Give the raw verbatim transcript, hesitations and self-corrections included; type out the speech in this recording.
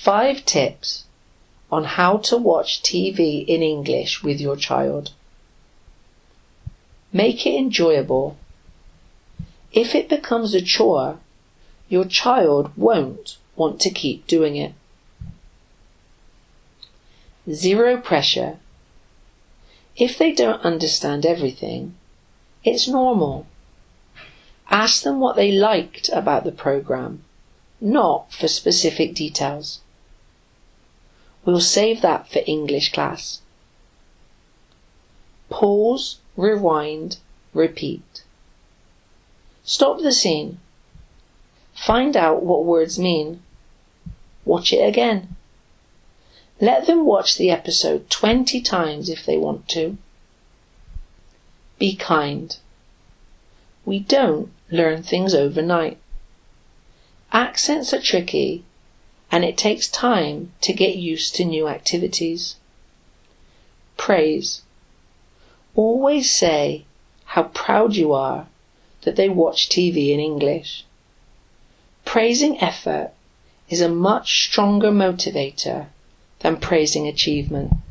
Five tips on how to watch T V in English with your child. Make it enjoyable. If it becomes a chore, your child won't want to keep doing it. Zero pressure. If they don't understand everything, it's normal. Ask them what they liked about the program, not for specific details. We'll save that for English class. Pause, rewind, repeat. Stop the scene. Find out what words mean. Watch it again. Let them watch the episode twenty times if they want to. Be kind. We don't learn things overnight. Accents are tricky, and it takes time to get used to new activities. Praise. Always say how proud you are that they watch T V in English. Praising effort is a much stronger motivator than praising achievement.